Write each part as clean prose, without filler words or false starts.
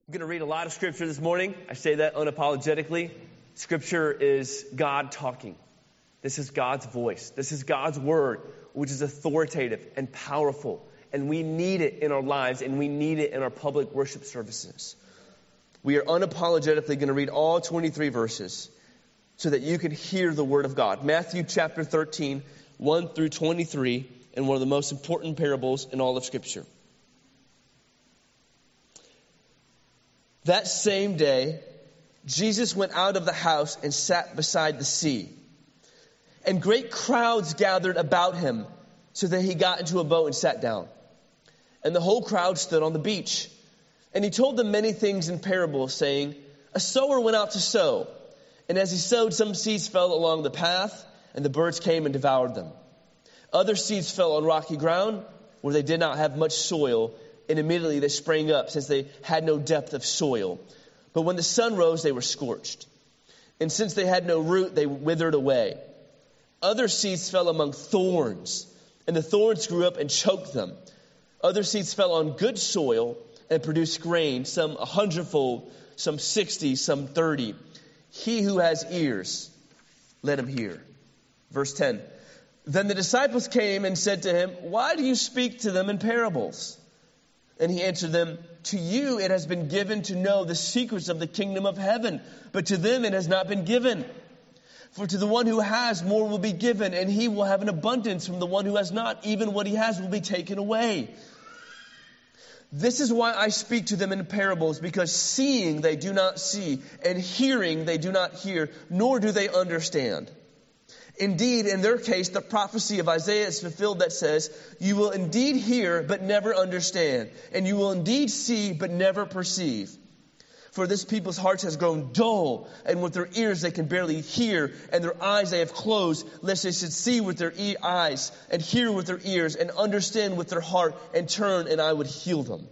I'm going to read a lot of Scripture this morning. I say that unapologetically. Scripture is God talking. This is God's voice. This is God's Word, which is authoritative and powerful. And we need it in our lives, and we need it in our public worship services. We are unapologetically going to read all 23 verses so that you can hear the Word of God. Matthew chapter 13, 1 through 23, and one of the most important parables in all of Scripture. That same day, Jesus went out of the house and sat beside the sea. And great crowds gathered about him, so that he got into a boat and sat down. And the whole crowd stood on the beach. And he told them many things in parables, saying, A sower went out to sow. And as he sowed, some seeds fell along the path, and the birds came and devoured them. Other seeds fell on rocky ground, where they did not have much soil, and immediately they sprang up, since they had no depth of soil. But when the sun rose, they were scorched. And since they had no root, they withered away. Other seeds fell among thorns, and the thorns grew up and choked them. Other seeds fell on good soil and produced grain, some 100-fold, some 60, some 30. He who has ears, let him hear. Verse 10. Then the disciples came and said to him, Why do you speak to them in parables? And he answered them, To you it has been given to know the secrets of the kingdom of heaven, but to them it has not been given. For to the one who has, more will be given, and he will have an abundance. From the one who has not, even what he has will be taken away. This is why I speak to them in parables, because seeing they do not see, and hearing they do not hear, nor do they understand. Indeed, in their case, the prophecy of Isaiah is fulfilled that says, You will indeed hear, but never understand. And you will indeed see, but never perceive. For this people's hearts has grown dull, and with their ears they can barely hear, and their eyes they have closed, lest they should see with their eyes, and hear with their ears, and understand with their heart, and turn, and I would heal them.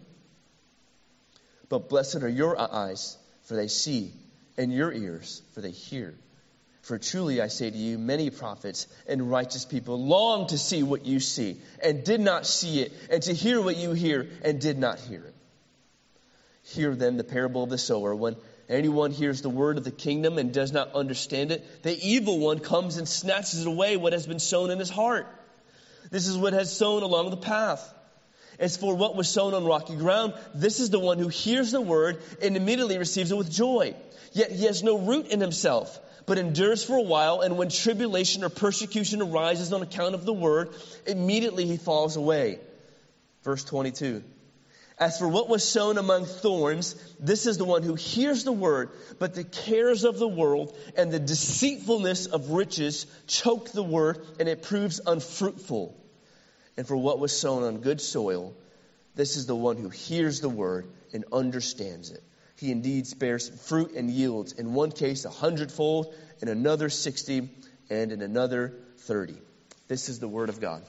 But blessed are your eyes, for they see, and your ears, for they hear. For truly I say to you, many prophets and righteous people long to see what you see, and did not see it, and to hear what you hear, and did not hear it. Hear then the parable of the sower. When anyone hears the word of the kingdom and does not understand it, the evil one comes and snatches away what has been sown in his heart. This is what has sown along the path. As for what was sown on rocky ground, this is the one who hears the word and immediately receives it with joy. Yet he has no root in himself, but endures for a while, and when tribulation or persecution arises on account of the word, immediately he falls away. Verse 22. As for what was sown among thorns, this is the one who hears the word, but the cares of the world and the deceitfulness of riches choke the word, and it proves unfruitful. And for what was sown on good soil, this is the one who hears the word and understands it. He indeed bears fruit and yields, in one case 100-fold, in another 60, and in another 30. This is the word of God.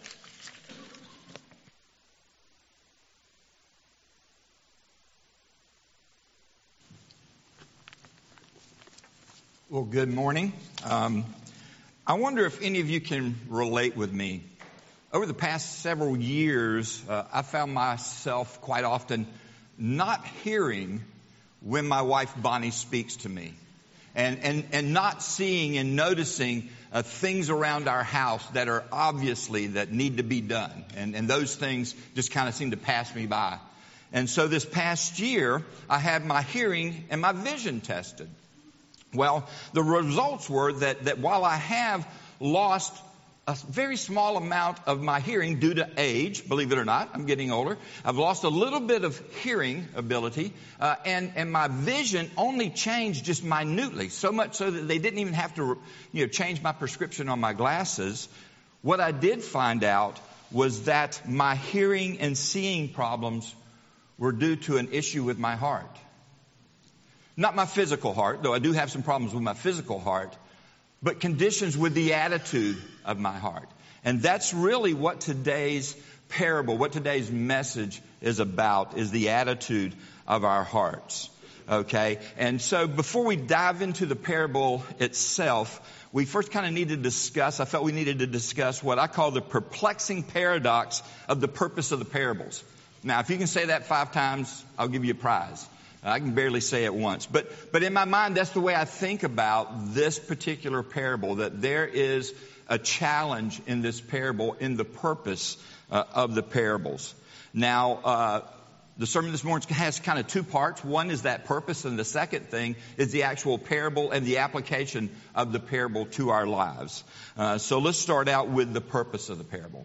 Well, good morning. I wonder if any of you can relate with me. Over the past several years, I found myself quite often not hearing when my wife Bonnie speaks to me, and not seeing and noticing things around our house that are obviously that need to be done, and those things just kind of seem to pass me by. And so this past year, I had my hearing and my vision tested. Well, the results were that while I have lost a very small amount of my hearing due to age, believe it or not, I'm getting older. I've lost a little bit of hearing ability, and my vision only changed just minutely, so much so that they didn't even have to, change my prescription on my glasses. What I did find out was that my hearing and seeing problems were due to an issue with my heart. Not my physical heart, though I do have some problems with my physical heart, but conditions with the attitude of my heart. And that's really what today's parable, what today's message is about, is the attitude of our hearts. Okay? And so before we dive into the parable itself, we first kind of need to discuss, I felt we needed to discuss what I call the perplexing paradox of the purpose of the parables. Now, if you can say that 5 times, I'll give you a prize. I can barely say it once. But in my mind, that's the way I think about this particular parable, that there is a challenge in this parable in the purpose of the parables. Now, the sermon this morning has kind of two parts. One is that purpose, and the second thing is the actual parable and the application of the parable to our lives. So let's start out with the purpose of the parable.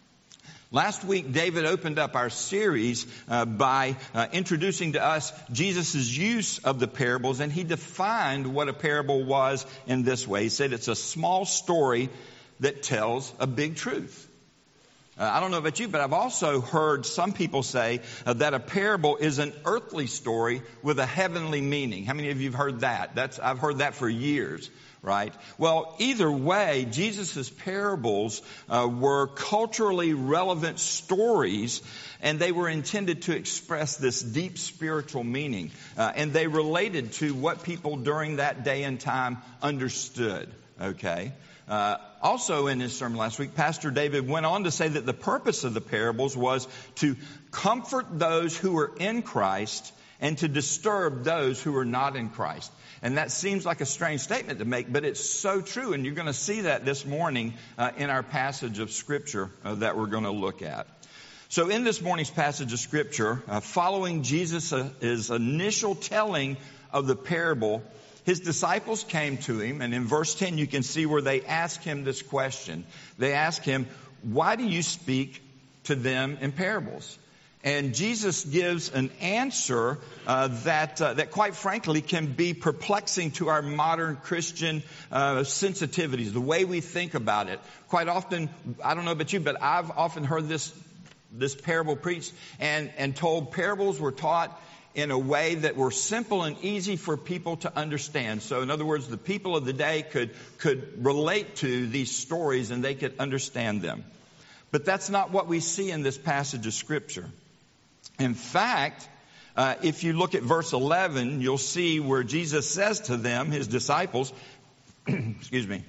Last week, David opened up our series by introducing to us Jesus' use of the parables, and he defined what a parable was in this way. He said it's a small story that tells a big truth. I don't know about you, but I've also heard some people say that a parable is an earthly story with a heavenly meaning. How many of you have heard that? I've heard that for years. Right? Well, either way, Jesus' parables were culturally relevant stories, and they were intended to express this deep spiritual meaning. And they related to what people during that day and time understood. Okay? Also in his sermon last week, Pastor David went on to say that the purpose of the parables was to comfort those who are in Christ and to disturb those who are not in Christ. And that seems like a strange statement to make, but it's so true. And you're going to see that this morning in our passage of Scripture that we're going to look at. So in this morning's passage of Scripture, following Jesus' initial telling of the parable, his disciples came to him. And in verse 10, you can see where they ask him this question. They ask him, "Why do you speak to them in parables?" And Jesus gives an answer that quite frankly can be perplexing to our modern Christian sensitivities, the way we think about it. Quite often, I don't know about you, but I've often heard this parable preached and told parables were taught in a way that were simple and easy for people to understand. So in other words, the people of the day could relate to these stories and they could understand them. But that's not what we see in this passage of Scripture. In fact, if you look at verse 11, you'll see where Jesus says to them, his disciples, excuse me,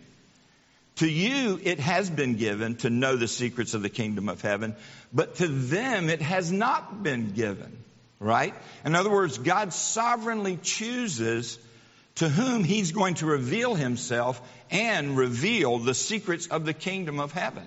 "To you it has been given to know the secrets of the kingdom of heaven, but to them it has not been given." Right? In other words, God sovereignly chooses to whom he's going to reveal himself and reveal the secrets of the kingdom of heaven.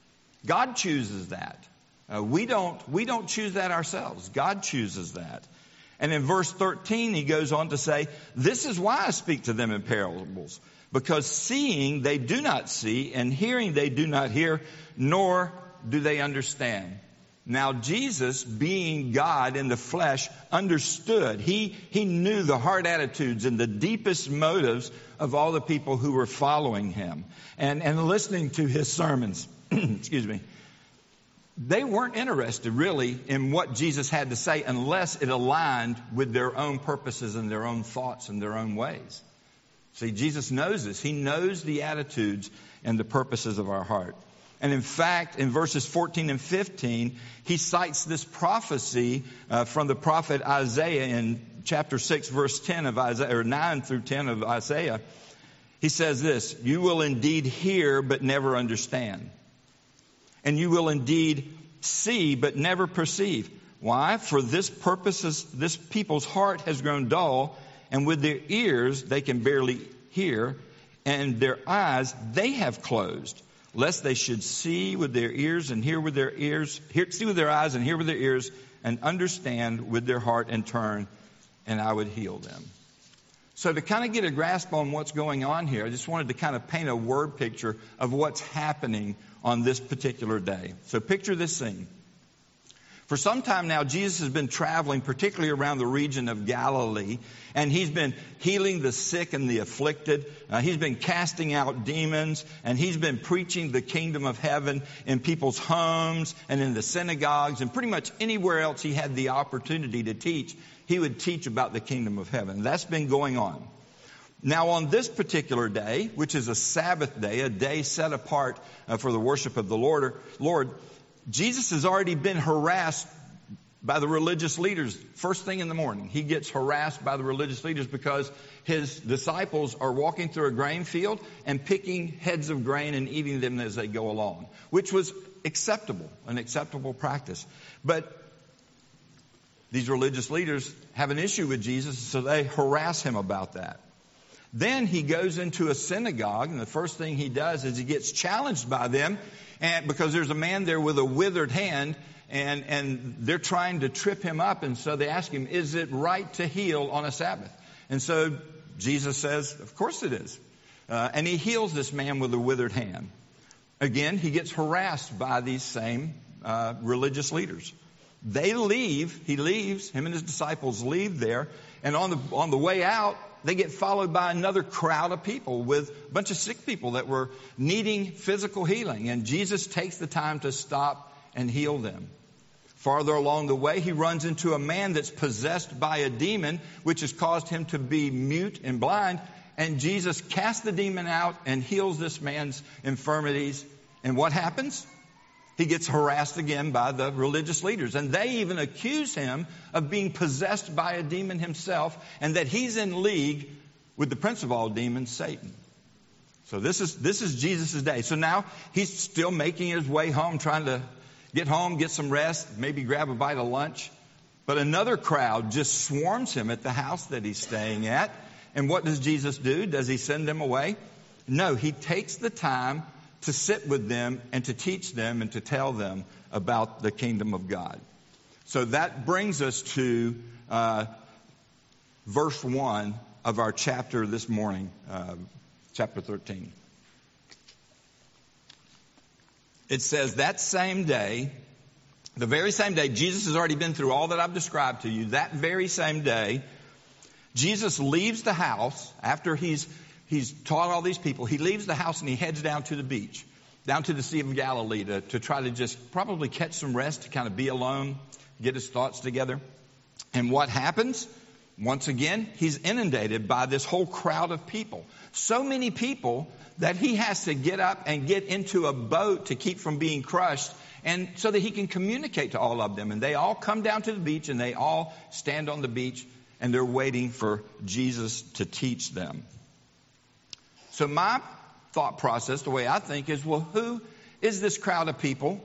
God chooses that. We don't choose that ourselves. God chooses that. And in verse 13, he goes on to say, "This is why I speak to them in parables, because seeing they do not see, and hearing they do not hear, nor do they understand." Now, Jesus, being God in the flesh, understood. He knew the heart attitudes and the deepest motives of all the people who were following him and listening to his sermons. Excuse me. They weren't interested really in what Jesus had to say unless it aligned with their own purposes and their own thoughts and their own ways. See, Jesus knows this. He knows the attitudes and the purposes of our heart. And in fact, in verses 14 and 15, he cites this prophecy from the prophet Isaiah in chapter 6, verse 10 of Isaiah, or 9 through 10 of Isaiah. He says this, "You will indeed hear, but never understand. And you will indeed see, but never perceive. Why? For this people's heart has grown dull, and with their ears they can barely hear, and their eyes they have closed, lest they should see with their ears and hear with their ears, see with their eyes and hear with their ears, and understand with their heart and turn, and I would heal them." So to kind of get a grasp on what's going on here, I just wanted to kind of paint a word picture of what's happening on this particular day. So picture this scene. For some time now, Jesus has been traveling, particularly around the region of Galilee, and he's been healing the sick and the afflicted. He's been casting out demons, and he's been preaching the kingdom of heaven in people's homes and in the synagogues and pretty much anywhere else he had the opportunity to teach. He would teach about the kingdom of heaven. That's been going on. Now on this particular day, which is a Sabbath day, a day set apart for the worship of the Lord, Jesus has already been harassed by the religious leaders. First thing in the morning, he gets harassed by the religious leaders because his disciples are walking through a grain field and picking heads of grain and eating them as they go along, which was an acceptable practice. But these religious leaders have an issue with Jesus, so they harass him about that. Then he goes into a synagogue, and the first thing he does is he gets challenged by them, and because there's a man there with a withered hand, and they're trying to trip him up, and so they ask him, is it right to heal on a Sabbath? And so Jesus says, of course it is. And he heals this man with a withered hand. Again, he gets harassed by these same religious leaders. They leave, he leaves, him and his disciples leave there, and on the way out, they get followed by another crowd of people with a bunch of sick people that were needing physical healing. And Jesus takes the time to stop and heal them. Farther along the way, he runs into a man that's possessed by a demon, which has caused him to be mute and blind. And Jesus casts the demon out and heals this man's infirmities. And what happens? He gets harassed again by the religious leaders. And they even accuse him of being possessed by a demon himself, and that he's in league with the prince of all demons, Satan. So this is Jesus' day. So now he's still making his way home, trying to get home, get some rest, maybe grab a bite of lunch. But another crowd just swarms him at the house that he's staying at. And what does Jesus do? Does he send them away? No, he takes the time to sit with them and to teach them and to tell them about the kingdom of God. So that brings us to verse 1 of our chapter this morning, chapter 13. It says, that same day, the very same day, Jesus has already been through all that I've described to you. That very same day, Jesus leaves the house after he's taught all these people. He leaves the house and he heads down to the beach, down to the Sea of Galilee to try to just probably catch some rest, to kind of be alone, get his thoughts together. And what happens? Once again, he's inundated by this whole crowd of people. So many people that he has to get up and get into a boat to keep from being crushed, and so that he can communicate to all of them. And they all come down to the beach and they all stand on the beach and they're waiting for Jesus to teach them. So my thought process, the way I think, is, well, who is this crowd of people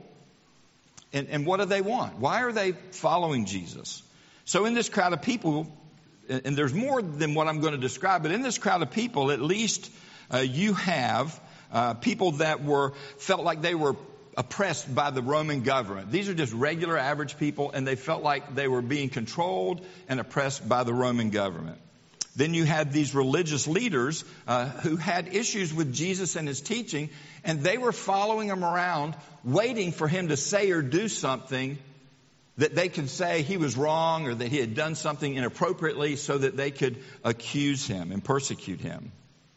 and what do they want? Why are they following Jesus? So in this crowd of people, and there's more than what I'm going to describe, but in this crowd of people, at least you have people that felt like they were oppressed by the Roman government. These are just regular average people, and they felt like they were being controlled and oppressed by the Roman government. Then you had these religious leaders who had issues with Jesus and his teaching, and they were following him around, waiting for him to say or do something that they could say he was wrong or that he had done something inappropriately so that they could accuse him and persecute him.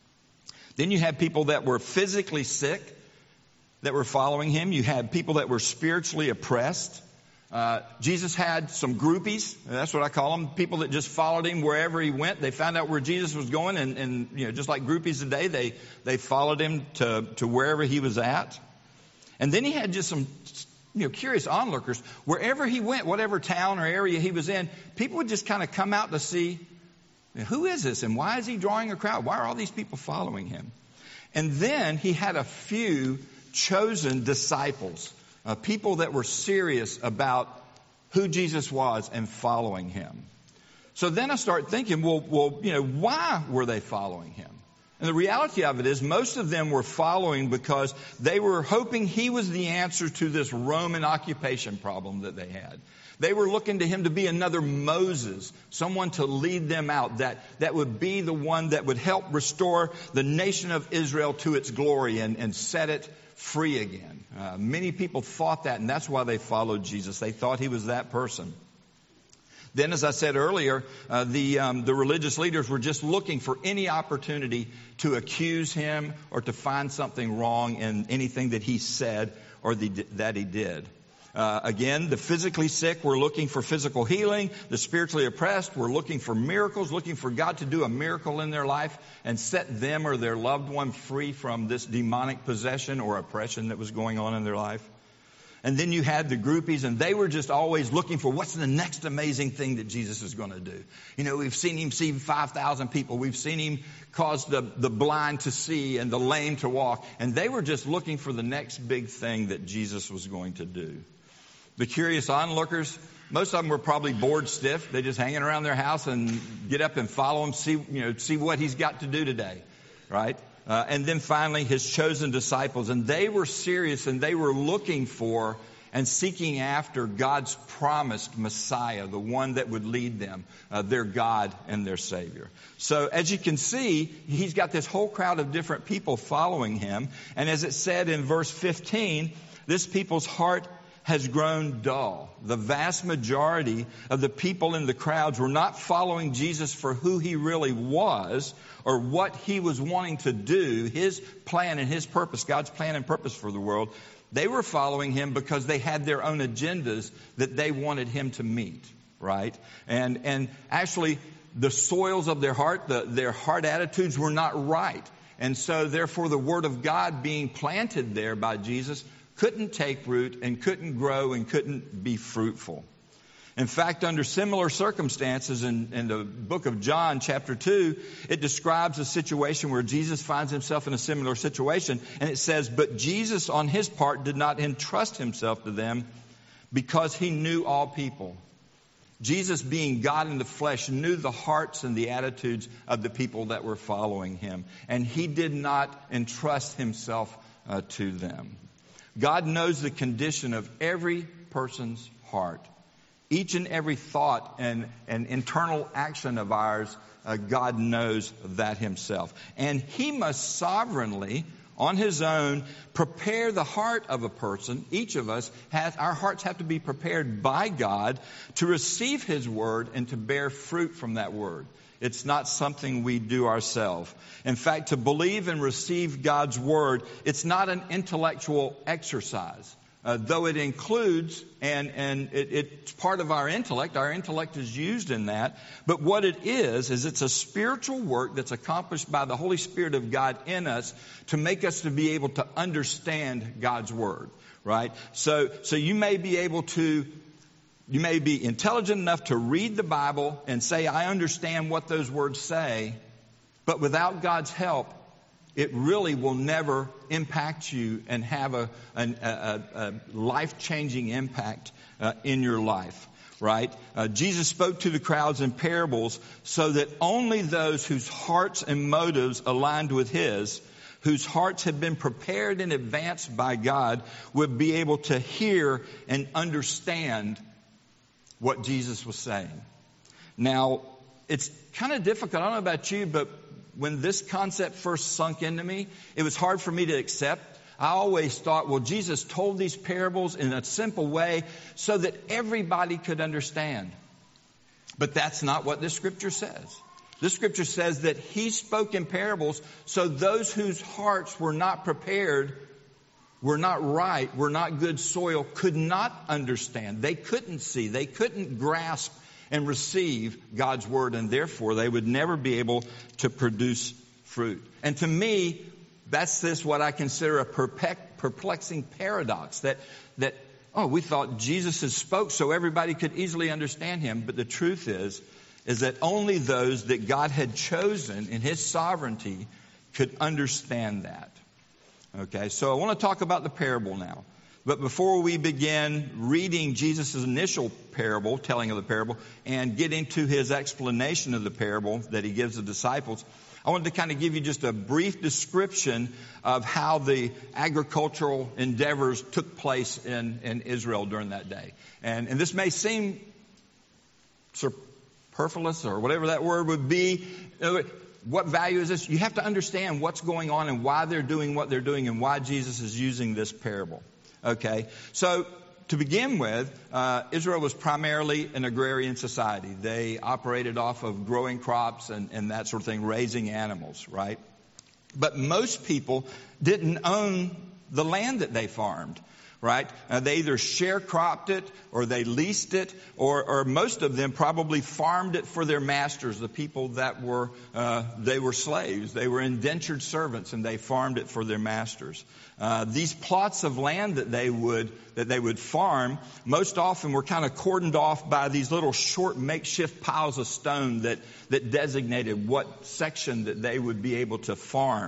Then you had people that were physically sick that were following him. You had people that were spiritually oppressed. Jesus had some groupies, that's what I call them, people that just followed him wherever he went. They found out where Jesus was going, and just like groupies today, they followed him to wherever he was at. And then he had just some curious onlookers. Wherever he went, whatever town or area he was in, people would just kind of come out to see, who is this and why is he drawing a crowd? Why are all these people following him? And then he had a few chosen disciples, people that were serious about who Jesus was and following him. So then I start thinking, well, why were they following him? And the reality of it is most of them were following because they were hoping he was the answer to this Roman occupation problem that they had. They were looking to him to be another Moses, someone to lead them out, that would be the one that would help restore the nation of Israel to its glory and set it free again. Many people thought that, and that's why they followed Jesus. They thought he was that person. Then, as I said earlier, the religious leaders were just looking for any opportunity to accuse him or to find something wrong in anything that he said or that he did. Again, the physically sick were looking for physical healing. The spiritually oppressed were looking for miracles, looking for God to do a miracle in their life and set them or their loved one free from this demonic possession or oppression that was going on in their life. And then you had the groupies, and they were just always looking for what's the next amazing thing that Jesus is going to do. We've seen him see 5,000 people. We've seen him cause the blind to see and the lame to walk. And they were just looking for the next big thing that Jesus was going to do. The curious onlookers Most of them were probably bored stiff. They're just hanging around their house and get up and follow him, see what he's got to do today, right? And then finally, his chosen disciples. And they were serious, and they were looking for and seeking after God's promised Messiah, the one that would lead them, their God and their Savior. So as you can see, he's got this whole crowd of different people following him. And as it said in verse 15, this people's heart has grown dull. The vast majority of the people in the crowds were not following Jesus for who he really was or what he was wanting to do, his plan and his purpose, God's plan and purpose for the world. They were following him because they had their own agendas that they wanted him to meet, right? And actually, the soils of their heart, their heart attitudes were not right. And so, therefore, the Word of God being planted there by Jesus couldn't take root and couldn't grow and couldn't be fruitful. In fact, under similar circumstances in the book of John, chapter 2, it describes a situation where Jesus finds himself in a similar situation. And it says, but Jesus on his part did not entrust himself to them because he knew all people. Jesus, being God in the flesh, knew the hearts and the attitudes of the people that were following him. And he did not entrust himself to them. God knows the condition of every person's heart. Each and every thought and internal action of ours, God knows that himself. And he must sovereignly, on his own, prepare the heart of a person. Each of us our hearts have to be prepared by God to receive his word and to bear fruit from that word. It's not something we do ourselves. In fact, to believe and receive God's word, it's not an intellectual exercise. Though it includes, and it's part of our intellect is used in that. But what it is it's a spiritual work that's accomplished by the Holy Spirit of God in us to make us to be able to understand God's Word, right? So you may be intelligent enough to read the Bible and say, I understand what those words say, but without God's help, it really will never impact you and have a life-changing impact in your life, right? Jesus spoke to the crowds in parables so that only those whose hearts and motives aligned with his, whose hearts had been prepared in advance by God, would be able to hear and understand what Jesus was saying. Now, it's kind of difficult. I don't know about you, but when this concept first sunk into me, it was hard for me to accept. I always thought, well, Jesus told these parables in a simple way so that everybody could understand. But that's not what this scripture says. This scripture says that he spoke in parables so those whose hearts were not prepared, were not right, were not good soil, could not understand. They couldn't see. They couldn't grasp and receive God's word, and therefore they would never be able to produce fruit. And to me, that's what I consider a perplexing paradox, that we thought Jesus had spoke so everybody could easily understand him, but the truth is that only those that God had chosen in his sovereignty could understand that. Okay, so I want to talk about the parable now. But before we begin reading Jesus' initial parable, telling of the parable, and get into his explanation of the parable that he gives the disciples, I wanted to kind of give you just a brief description of how the agricultural endeavors took place in Israel during that day. And this may seem superfluous or whatever that word would be. What value is this? You have to understand what's going on and why they're doing what they're doing and why Jesus is using this parable. Okay, so to begin with, Israel was primarily an agrarian society. They operated off of growing crops and that sort of thing, raising animals, right? But most people didn't own the land that they farmed, right? They either sharecropped it or they leased it, or most of them probably farmed it for their masters, the people that were they were slaves. They were indentured servants, and they farmed it for their masters. These plots of land that they would farm most often were kind of cordoned off by these little short makeshift piles of stone that designated what section that they would be able to farm.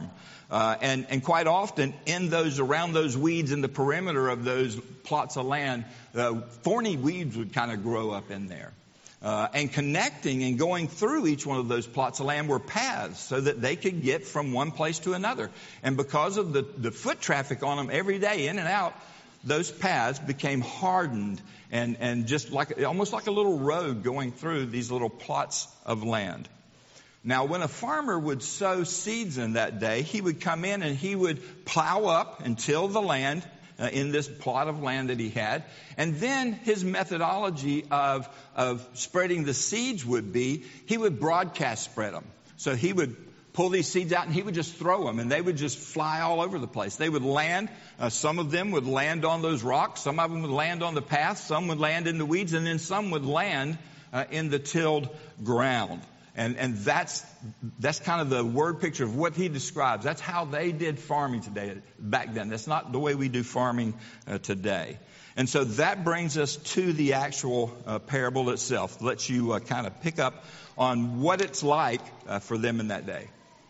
And quite often around those weeds in the perimeter of those plots of land, thorny weeds would kind of grow up in there. And connecting and going through each one of those plots of land were paths so that they could get from one place to another. And because of the foot traffic on them every day in and out, those paths became hardened and just almost like a little road going through these little plots of land. Now, when a farmer would sow seeds in that day, he would come in and he would plow up and till the land in this plot of land that he had. And then his methodology of spreading the seeds would be, he would broadcast spread them. So he would pull these seeds out and he would just throw them and they would just fly all over the place. They would land, some of them would land on those rocks, some of them would land on the path, some would land in the weeds, and then some would land in the tilled ground. And that's kind of the word picture of what he describes. That's how they did farming back then. That's not the way we do farming today. And so that brings us to the actual parable itself. Lets you kind of pick up on what it's like for them in that day.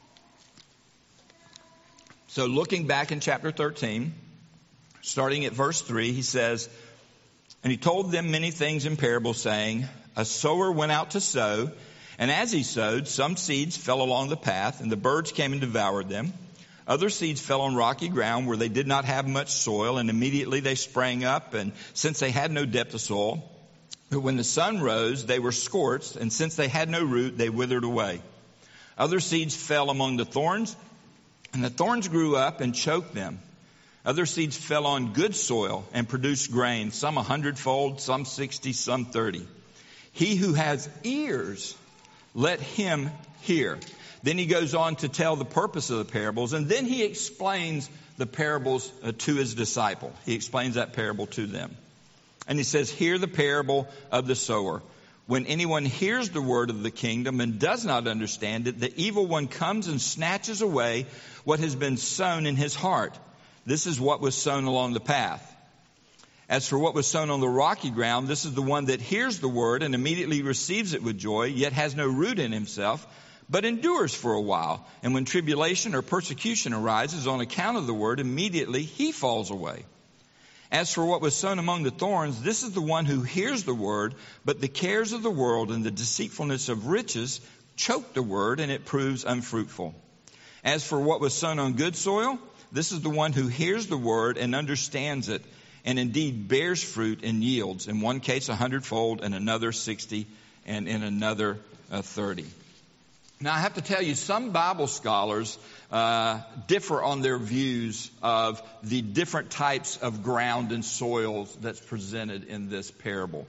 So looking back in chapter 13, starting at verse 3, he says, "And he told them many things in parables, saying, A sower went out to sow, and as he sowed, some seeds fell along the path, and the birds came and devoured them. Other seeds fell on rocky ground where they did not have much soil, and immediately they sprang up, and since they had no depth of soil, but when the sun rose, they were scorched, and since they had no root, they withered away. Other seeds fell among the thorns, and the thorns grew up and choked them. Other seeds fell on good soil and produced grain, some 100-fold, some 60, some 30. He who has ears, let him hear." Then he goes on to tell the purpose of the parables, and then he explains the parables to his disciple. He explains that parable to them. And he says, "Hear the parable of the sower. When anyone hears the word of the kingdom and does not understand it, the evil one comes and snatches away what has been sown in his heart. This is what was sown along the path. As for what was sown on the rocky ground, this is the one that hears the word and immediately receives it with joy, yet has no root in himself, but endures for a while. And when tribulation or persecution arises on account of the word, immediately he falls away. As for what was sown among the thorns, this is the one who hears the word, but the cares of the world and the deceitfulness of riches choke the word, and it proves unfruitful. As for what was sown on good soil, this is the one who hears the word and understands it, and indeed bears fruit and yields, in one case 100-fold, in another 60, and in another 30. Now, I have to tell you, some Bible scholars differ on their views of the different types of ground and soils that's presented in this parable.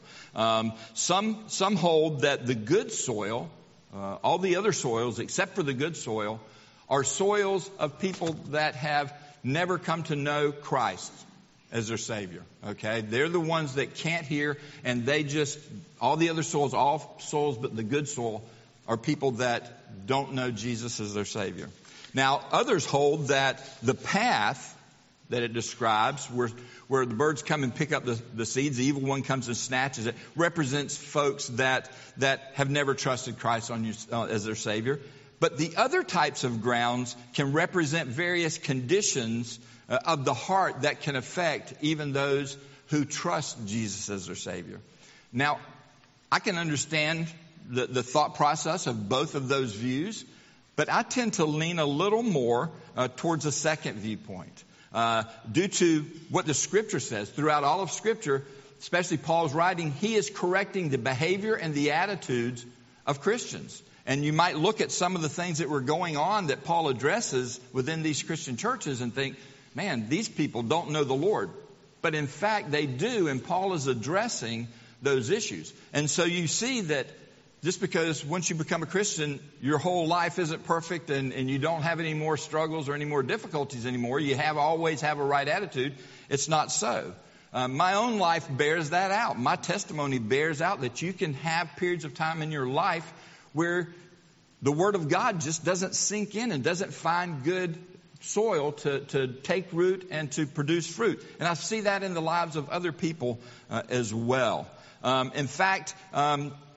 Some hold that the good soil, all the other soils except for the good soil, are soils of people that have never come to know Christ as their Savior. Okay? They're the ones that can't hear, and all the other soils, all soils but the good soil, are people that don't know Jesus as their Savior. Now, others hold that the path that it describes, where the birds come and pick up the seeds, the evil one comes and snatches it, represents folks that have never trusted Christ as their Savior. But the other types of grounds can represent various conditions of the heart that can affect even those who trust Jesus as their Savior. Now, I can understand the thought process of both of those views, but I tend to lean a little more towards a second viewpoint. Due to what the Scripture says, throughout all of Scripture, especially Paul's writing, he is correcting the behavior and the attitudes of Christians. And you might look at some of the things that were going on that Paul addresses within these Christian churches and think, man, these people don't know the Lord. But in fact, they do, and Paul is addressing those issues. And so you see that just because once you become a Christian, your whole life isn't perfect and you don't have any more struggles or any more difficulties anymore, you always have a right attitude, it's not so. My own life bears that out. My testimony bears out that you can have periods of time in your life where the Word of God just doesn't sink in and doesn't find good soil to take root and to produce fruit. And I see that in the lives of other people as well. In fact,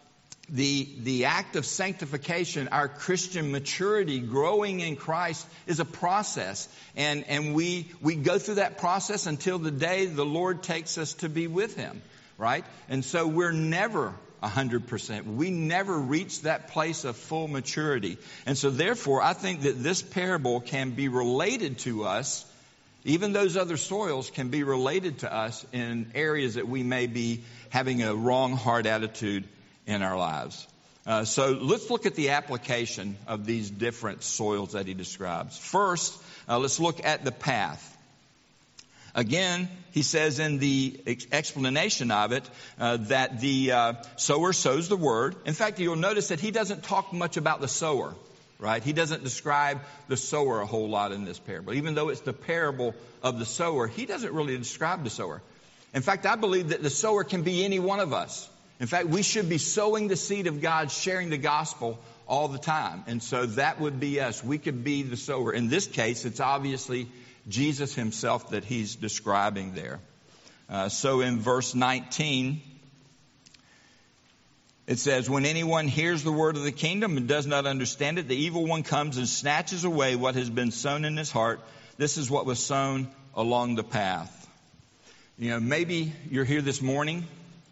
the act of sanctification, our Christian maturity, growing in Christ, is a process. And we go through that process until the day the Lord takes us to be with Him, right? And so we're never 100%. We never reach that place of full maturity. And so therefore, I think that this parable can be related to us. Even those other soils can be related to us in areas that we may be having a wrong heart attitude in our lives. So let's look at the application of these different soils that he describes. First, let's look at the path. Again, he says in the explanation of it that the sower sows the word. In fact, you'll notice that he doesn't talk much about the sower, right? He doesn't describe the sower a whole lot in this parable. Even though it's the parable of the sower, he doesn't really describe the sower. In fact, I believe that the sower can be any one of us. In fact, we should be sowing the seed of God, sharing the gospel all the time. And so that would be us. We could be the sower. In this case, it's obviously Jesus himself that he's describing there. So in verse 19, it says, when anyone hears the word of the kingdom and does not understand it, the evil one comes and snatches away what has been sown in his heart. This is what was sown along the path. You know, maybe you're here this morning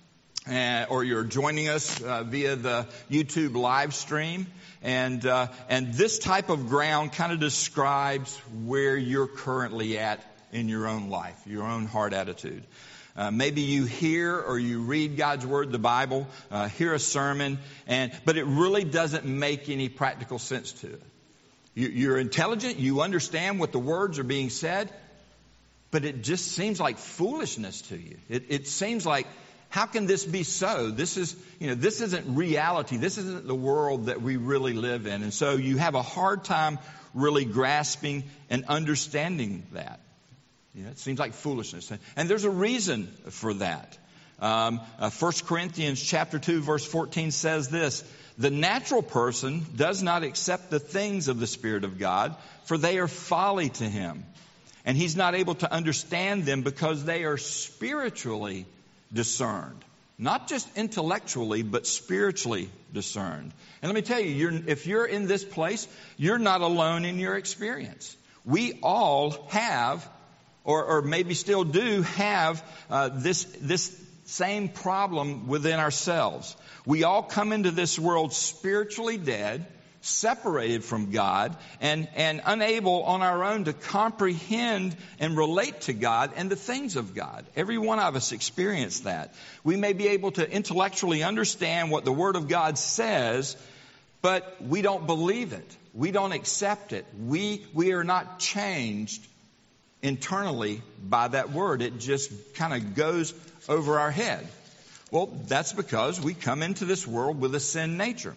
or you're joining us via the YouTube live stream. And this type of ground kind of describes where you're currently at in your own life, your own heart attitude. Maybe you hear or you read God's Word, the Bible, hear a sermon, but it really doesn't make any practical sense to it. You're intelligent, you understand what the words are being said, but it just seems like foolishness to you. It seems like, how can this be so? This isn't reality. This isn't the world that we really live in. And so you have a hard time really grasping and understanding that. It seems like foolishness. And there's a reason for that. 1 Corinthians chapter 2, verse 14 says this, the natural person does not accept the things of the Spirit of God, for they are folly to him. And he's not able to understand them because they are spiritually discerned. Not just intellectually, but spiritually discerned. And let me tell you, if you're in this place, you're not alone in your experience. We all have, or maybe still do have, this same problem within ourselves. We all come into this world spiritually dead, separated from God, and unable on our own to comprehend and relate to God and the things of God. Every one of us experience that. We may be able to intellectually understand what the Word of God says, but we don't believe it. We don't accept it. We are not changed internally by that Word. It just kind of goes over our head. Well, that's because we come into this world with a sin nature.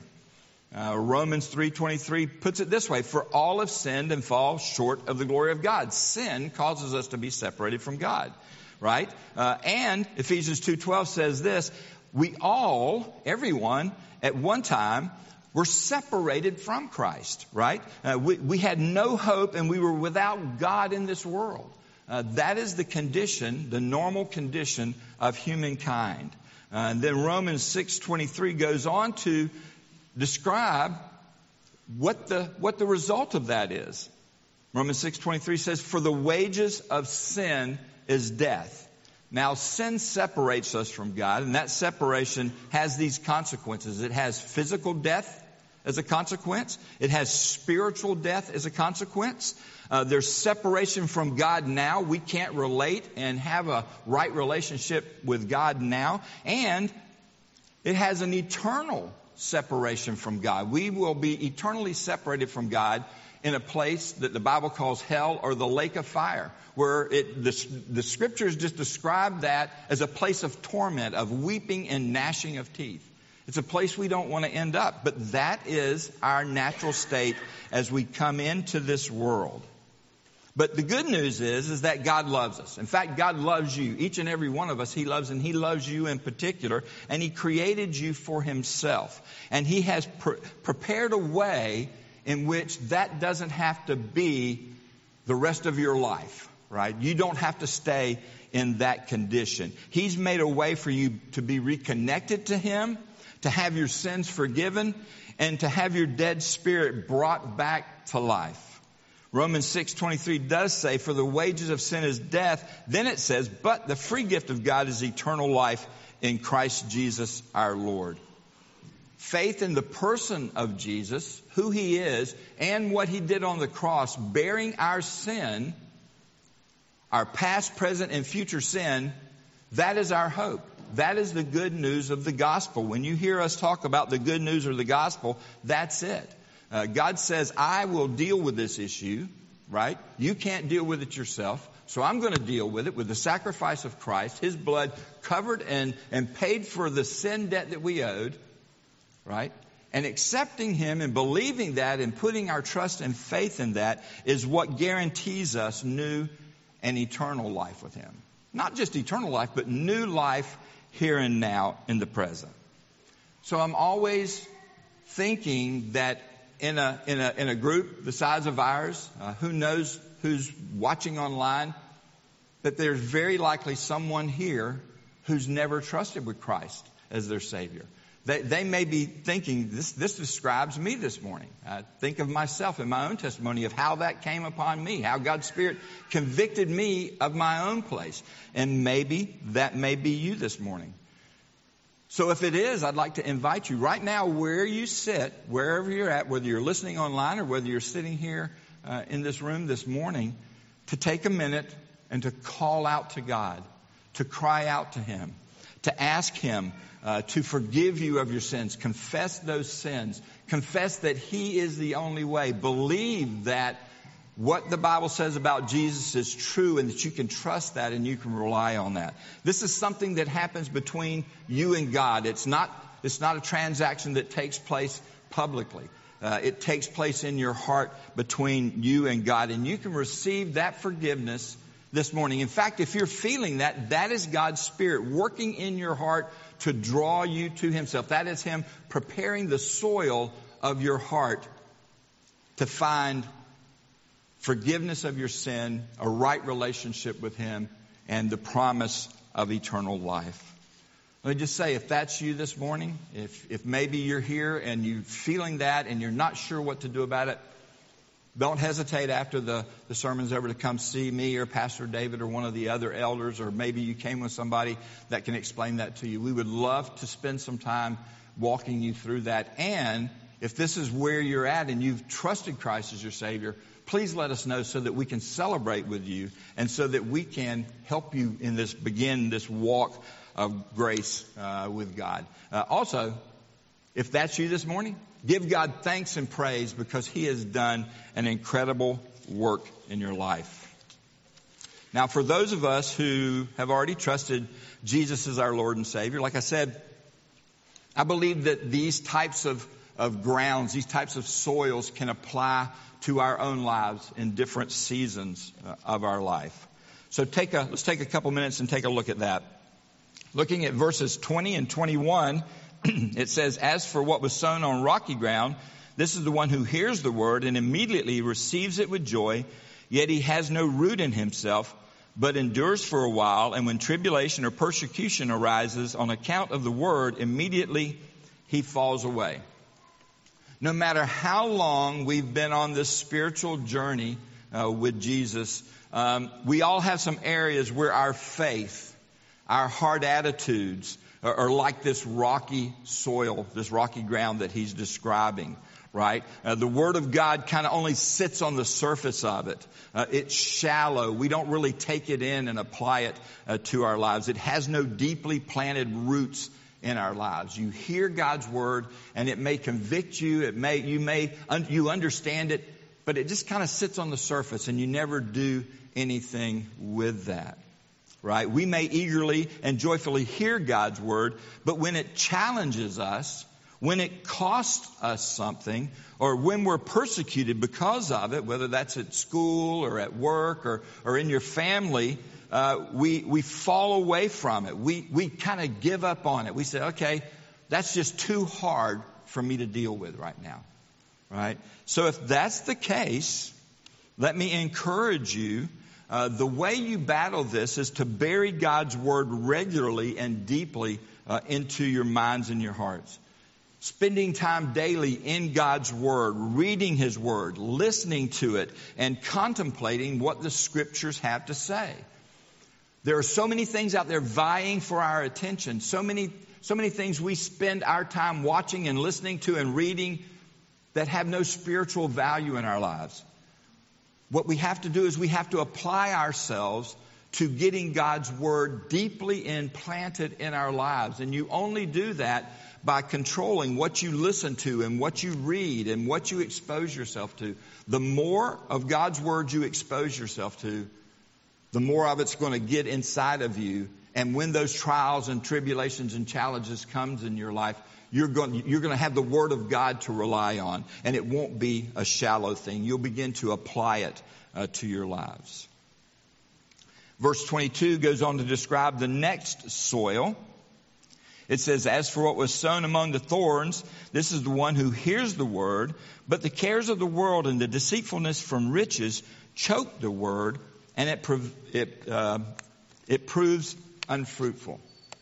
Romans 3:23 puts it this way, for all have sinned and fall short of the glory of God. Sin causes us to be separated from God, right? And Ephesians 2:12 says this, we all, everyone, at one time were separated from Christ, right? We had no hope and we were without God in this world. That is the condition, the normal condition of humankind. And then Romans 6:23 goes on to describe what the result of that is. Romans 6:23 says, for the wages of sin is death. Now, sin separates us from God, and that separation has these consequences. It has physical death as a consequence. It has spiritual death as a consequence. There's separation from God now. We can't relate and have a right relationship with God now. And it has an eternal separation from God. We will be eternally separated from God in a place that the Bible calls hell or the lake of fire, where the scriptures just describe that as a place of torment, of weeping and gnashing of teeth. It's a place we don't want to end up, but that is our natural state as we come into this world. But the good news is that God loves us. In fact, God loves you. Each and every one of us He loves, and He loves you in particular. And He created you for Himself. And He has prepared a way in which that doesn't have to be the rest of your life, right? You don't have to stay in that condition. He's made a way for you to be reconnected to Him, to have your sins forgiven, and to have your dead spirit brought back to life. Romans 6:23 does say, for the wages of sin is death. Then it says, but the free gift of God is eternal life in Christ Jesus our Lord. Faith in the person of Jesus, who he is, and what he did on the cross, bearing our sin, our past, present, and future sin, that is our hope. That is the good news of the gospel. When you hear us talk about the good news or the gospel, that's it. God says, I will deal with this issue, right? You can't deal with it yourself, so I'm going to deal with it with the sacrifice of Christ. His blood covered and paid for the sin debt that we owed, right? And accepting him and believing that and putting our trust and faith in that is what guarantees us new and eternal life with him. Not just eternal life, but new life here and now in the present. So I'm always thinking that in a group the size of ours, who knows who's watching online, that there's very likely someone here who's never trusted with Christ as their Savior. They may be thinking, this describes me this morning. I think of myself in my own testimony of how that came upon me, how God's Spirit convicted me of my own place. And maybe that may be you this morning. So if it is, I'd like to invite you right now where you sit, wherever you're at, whether you're listening online or whether you're sitting here in this room this morning, to take a minute and to call out to God, to cry out to him, to ask him to forgive you of your sins. Confess those sins. Confess that he is the only way. Believe that what the Bible says about Jesus is true and that you can trust that and you can rely on that. This is something that happens between you and God. It's not a transaction that takes place publicly. It takes place in your heart between you and God. And you can receive that forgiveness this morning. In fact, if you're feeling that, that is God's Spirit working in your heart to draw you to himself. That is him preparing the soil of your heart to find forgiveness of your sin, a right relationship with him, and the promise of eternal life. Let me just say, if that's you this morning, if maybe you're here and you're feeling that and you're not sure what to do about it, don't hesitate after the sermon's over to come see me or Pastor David or one of the other elders, or maybe you came with somebody that can explain that to you. We would love to spend some time walking you through that. And if this is where you're at and you've trusted Christ as your Savior, please let us know so that we can celebrate with you and so that we can help you in begin this walk of grace with God. Also, if that's you this morning, give God thanks and praise because he has done an incredible work in your life. Now, for those of us who have already trusted Jesus as our Lord and Savior, like I said, I believe that these types of grounds, these types of soils can apply to our own lives in different seasons of our life. So let's take a couple minutes and take a look at that. Looking at verses 20 and 21, it says, as for what was sown on rocky ground, this is the one who hears the word and immediately receives it with joy, yet he has no root in himself, but endures for a while, and when tribulation or persecution arises on account of the word, immediately he falls away. No matter how long we've been on this spiritual journey with Jesus, we all have some areas where our faith, our hard attitudes are like this rocky soil, this rocky ground that he's describing, right? The Word of God kind of only sits on the surface of it. It's shallow. We don't really take it in and apply it to our lives. It has no deeply planted roots in our lives. You hear God's Word and it may convict you. You understand it, but it just kind of sits on the surface and you never do anything with that. Right? We may eagerly and joyfully hear God's word, but when it challenges us, when it costs us something, or when we're persecuted because of it, whether that's at school or at work or in your family, we fall away from it. We kind of give up on it. We say, okay, that's just too hard for me to deal with right now. Right? So if that's the case, let me encourage you. The way you battle this is to bury God's word regularly and deeply into your minds and your hearts. spending time daily in God's Word, reading His Word, listening to it, and contemplating what the Scriptures have to say. There are so many things out there vying for our attention, so many things we spend our time watching and listening to and reading that have no spiritual value in our lives. What we have to do is we have to apply ourselves to getting God's Word deeply implanted in our lives. And you only do that by controlling what you listen to and what you read and what you expose yourself to. The more of God's Word you expose yourself to, the more of it's going to get inside of you. And when those trials and tribulations and challenges comes in your life, you're going to have the Word of God to rely on. And it won't be a shallow thing. You'll begin to apply it to your lives. Verse 22 goes on to describe the next soil. It says, as for what was sown among the thorns, this is the one who hears the word, but the cares of the world and the deceitfulness from riches choke the word, and it proves unfruitful.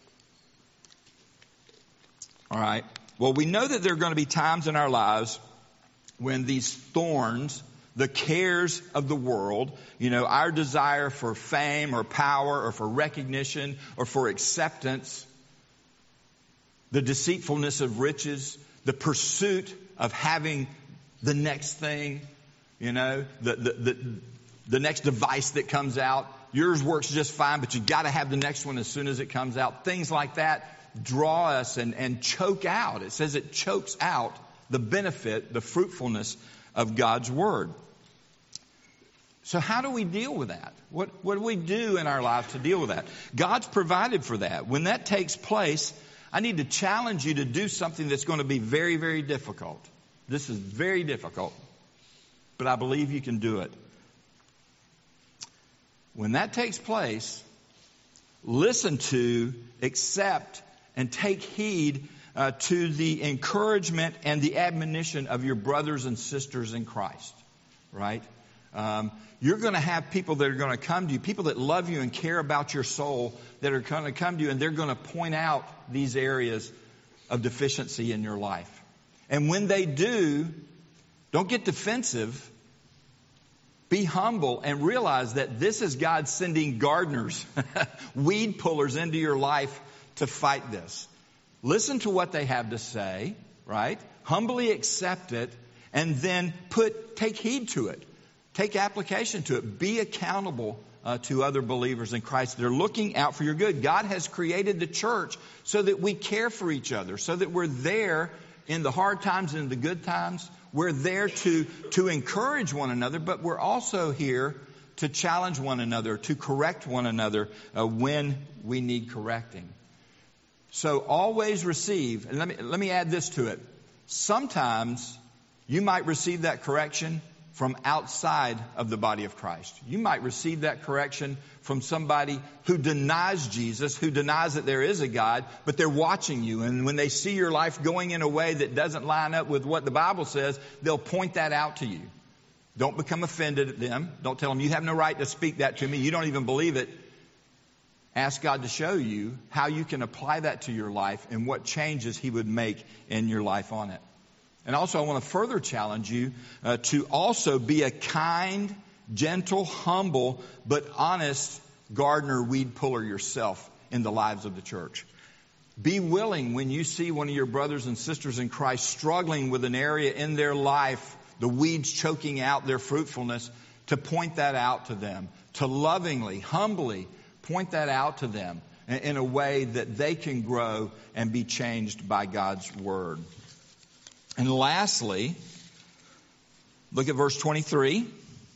All right. Well, we know that there are going to be times in our lives when these thorns, the cares of the world, our desire for fame or power or for recognition or for acceptance, the deceitfulness of riches, the pursuit of having the next thing, the next device that comes out. Yours works just fine, but you got to have the next one as soon as it comes out. Things like that draw us and choke out. It says it chokes out the benefit, the fruitfulness of God's Word. So how do we deal with that? What do we do in our lives to deal with that? God's provided for that. When that takes place, I need to challenge you to do something that's going to be very, very difficult. This is very difficult, but I believe you can do it. When that takes place, listen to, accept, and take heed to the encouragement and the admonition of your brothers and sisters in Christ, right? You're going to have people that are going to come to you, people that love you and care about your soul, that are going to come to you, and they're going to point out these areas of deficiency in your life. And when they do, don't get defensive. Be humble and realize that this is God sending gardeners, weed pullers into your life to fight this. Listen to what they have to say, right? Humbly accept it, and then take heed to it. Take application to it. Be accountable to other believers in Christ. They're looking out for your good. God has created the church so that we care for each other, so that we're there in the hard times and in the good times. We're there to encourage one another, but we're also here to challenge one another, to correct one another when we need correcting. So always receive, and let me add this to it. Sometimes you might receive that correction from outside of the body of Christ. You might receive that correction from somebody who denies Jesus, who denies that there is a God, but they're watching you. And when they see your life going in a way that doesn't line up with what the Bible says, they'll point that out to you. Don't become offended at them. Don't tell them, you have no right to speak that to me. You don't even believe it. Ask God to show you how you can apply that to your life and what changes He would make in your life on it. And also, I want to further challenge you to also be a kind, gentle, humble, but honest gardener, weed puller yourself in the lives of the church. Be willing when you see one of your brothers and sisters in Christ struggling with an area in their life, the weeds choking out their fruitfulness, to point that out to them, to lovingly, humbly point that out to them in a way that they can grow and be changed by God's Word. And lastly, look at verse 23.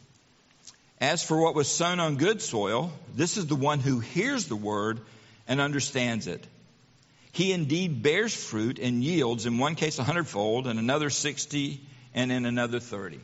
As for what was sown on good soil, this is the one who hears the word and understands it. He indeed bears fruit and yields, in one case 100-fold, in another 60, and in another 30.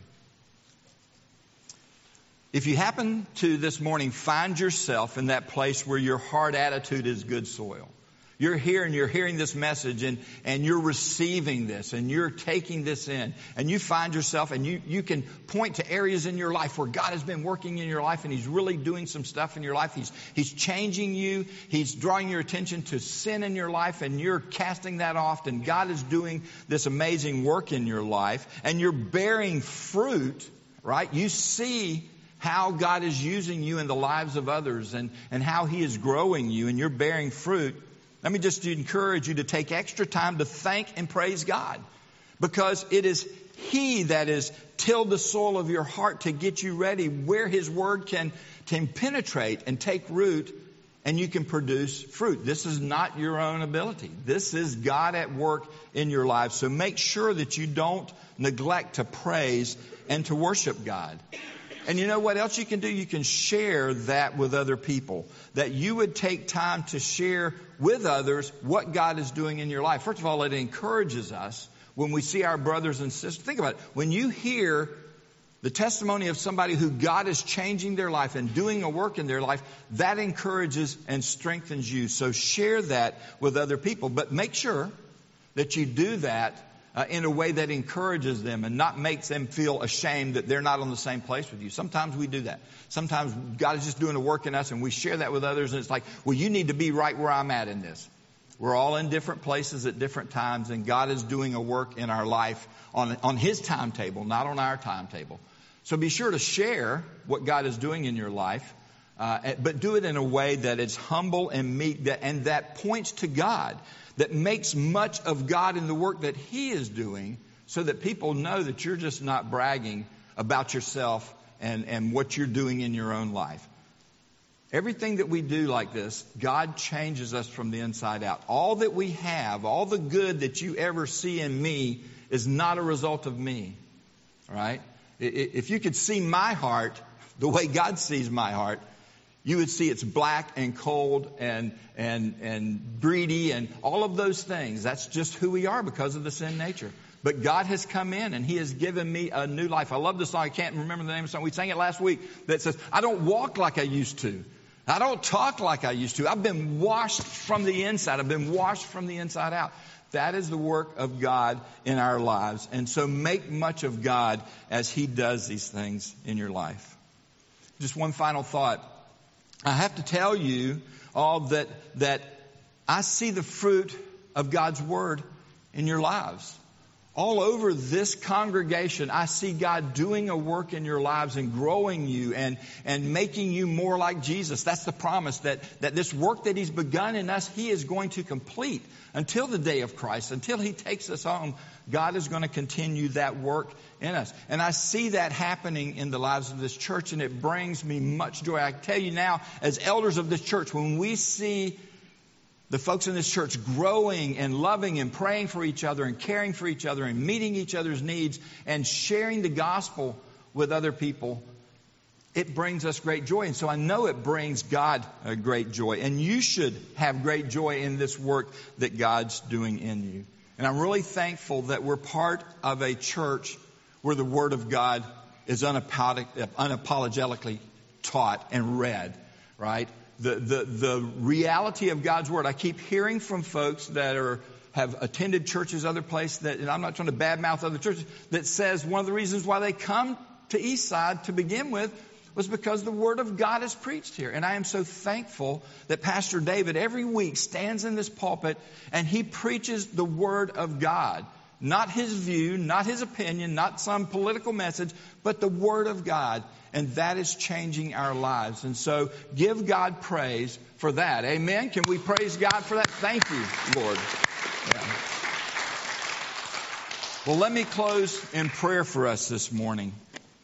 If you happen to this morning find yourself in that place where your heart attitude is good soil, You're here and you're hearing this message and you're receiving this and you're taking this in. And you find yourself and you can point to areas in your life where God has been working in your life and He's really doing some stuff in your life. He's changing you. He's drawing your attention to sin in your life and you're casting that off. And God is doing this amazing work in your life and you're bearing fruit, right? You see how God is using you in the lives of others and how He is growing you and you're bearing fruit. Let me just encourage you to take extra time to thank and praise God, because it is He that has tilled the soil of your heart to get you ready where His Word can penetrate and take root and you can produce fruit. This is not your own ability. This is God at work in your life. So make sure that you don't neglect to praise and to worship God. And you know what else you can do? You can share that with other people. That you would take time to share with others what God is doing in your life. First of all, it encourages us when we see our brothers and sisters. Think about it. When you hear the testimony of somebody who God is changing their life and doing a work in their life, that encourages and strengthens you. So share that with other people. But make sure that you do that in a way that encourages them and not makes them feel ashamed that they're not on the same place with you. Sometimes we do that. Sometimes God is just doing a work in us and we share that with others and it's like, well, you need to be right where I'm at in this. We're all in different places at different times and God is doing a work in our life on His timetable, not on our timetable. So be sure to share what God is doing in your life, but do it in a way that is humble and meek and that points to God, that makes much of God in the work that He is doing so that people know that you're just not bragging about yourself and what you're doing in your own life. Everything that we do like this, God changes us from the inside out. All that we have, all the good that you ever see in me is not a result of me. All right? If you could see my heart the way God sees my heart, you would see it's black and cold and greedy and all of those things. That's just who we are because of the sin nature. But God has come in and He has given me a new life. I love this song. I can't remember the name of the song. We sang it last week that says, I don't walk like I used to. I don't talk like I used to. I've been washed from the inside. I've been washed from the inside out. That is the work of God in our lives. And so make much of God as He does these things in your life. Just one final thought. I have to tell you all that I see the fruit of God's Word in your lives. All over this congregation, I see God doing a work in your lives and growing you and making you more like Jesus. That's the promise that this work that He's begun in us, He is going to complete until the day of Christ, until He takes us home. God is going to continue that work in us. And I see that happening in the lives of this church, and it brings me much joy. I tell you now, as elders of this church, when we see the folks in this church growing and loving and praying for each other and caring for each other and meeting each other's needs and sharing the gospel with other people, it brings us great joy. And so I know it brings God a great joy. And you should have great joy in this work that God's doing in you. And I'm really thankful that we're part of a church where the Word of God is unapologetically taught and read, right? The reality of God's Word. I keep hearing from folks that have attended churches other places, and I'm not trying to badmouth other churches, that says one of the reasons why they come to Eastside to begin with was because the Word of God is preached here. And I am so thankful that Pastor David every week stands in this pulpit and he preaches the Word of God. Not his view, not his opinion, not some political message, but the Word of God. And that is changing our lives. And so give God praise for that. Amen? Can we praise God for that? Thank you, Lord. Yeah. Well, let me close in prayer for us this morning.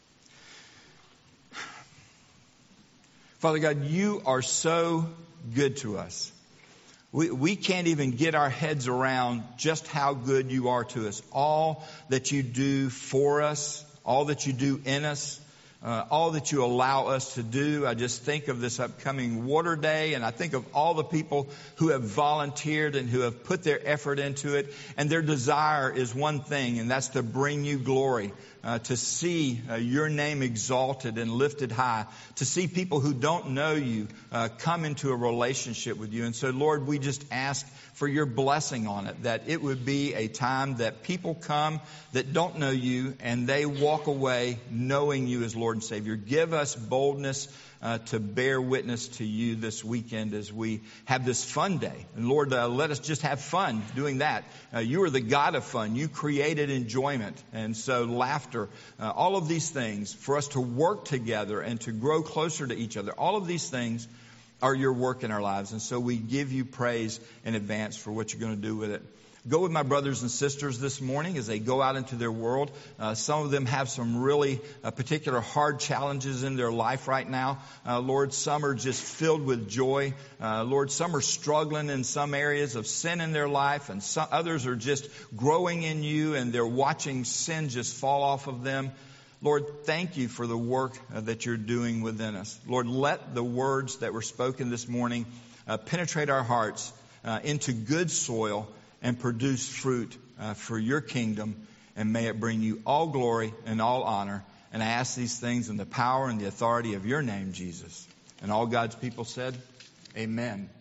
Father God, you are so good to us. We can't even get our heads around just how good you are to us. All that you do for us, all that you do in us, all that you allow us to do. I just think of this upcoming Water Day, and I think of all the people who have volunteered and who have put their effort into it. And their desire is one thing, and that's to bring you glory, to see your name exalted and lifted high, to see people who don't know you come into a relationship with you. And so, Lord, we just ask for your blessing on it, that it would be a time that people come that don't know you and they walk away knowing you as Lord and Savior. Give us boldness to bear witness to you this weekend as we have this fun day. And Lord, let us just have fun doing that. You are the God of fun. You created enjoyment. And so laughter, all of these things for us to work together and to grow closer to each other. All of these things are your work in our lives. And so we give you praise in advance for what you're going to do with it. Go with my brothers and sisters this morning as they go out into their world. Some of them have some really particular hard challenges in their life right now. Lord, some are just filled with joy. Lord, some are struggling in some areas of sin in their life, and some others are just growing in you and they're watching sin just fall off of them. Lord, thank you for the work that you're doing within us. Lord, let the words that were spoken this morning penetrate our hearts into good soil and produce fruit for your kingdom, and may it bring you all glory and all honor. And I ask these things in the power and the authority of your name, Jesus. And all God's people said, amen.